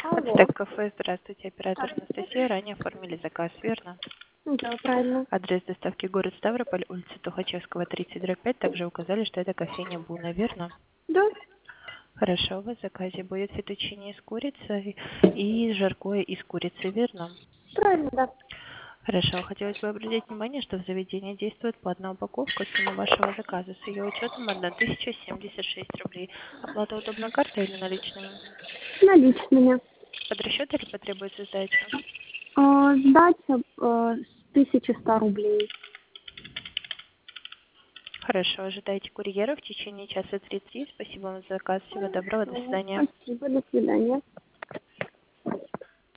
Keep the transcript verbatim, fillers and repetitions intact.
Алло. Подстек кафе, здравствуйте, оператор Анастасия. Ранее оформили заказ, верно? Да, правильно. Адрес доставки город Ставрополь, улица Тухачевского, тридцать пять. Также указали, что это кофейня Буна, верно? Да, Хорошо, у вас в заказе будет фетучини с курицей и жаркое из курицы, верно? правильно, да. Хорошо, хотелось бы обратить внимание, что в заведении действует платная упаковка. Сумма вашего заказа с ее учетом тысяча семьдесят шесть рублей. Оплата удобной картой или наличными? Наличными. Под расчет или потребуется сдача? А, сдача а, с тысячи ста рублей. Хорошо, ожидайте курьера в течение часа тридцати. Спасибо вам за заказ. Всего доброго, до Хорошо. свидания. Спасибо, до свидания.